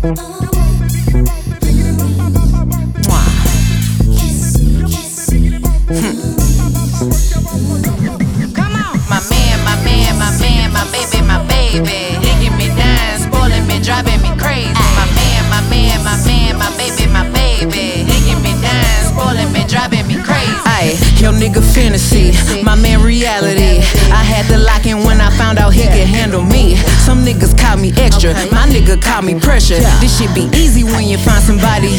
Come on. My baby, my baby. Digging me down, spoiling me, driving me crazy. My baby, my baby. Digging me down, spoiling me, driving me crazy. Ay, your nigga fantasy, my man reality. I had to lock in when I found out he could handle me. Some niggas call me extra, my nigga call me pressure. This shit be easy when you find somebody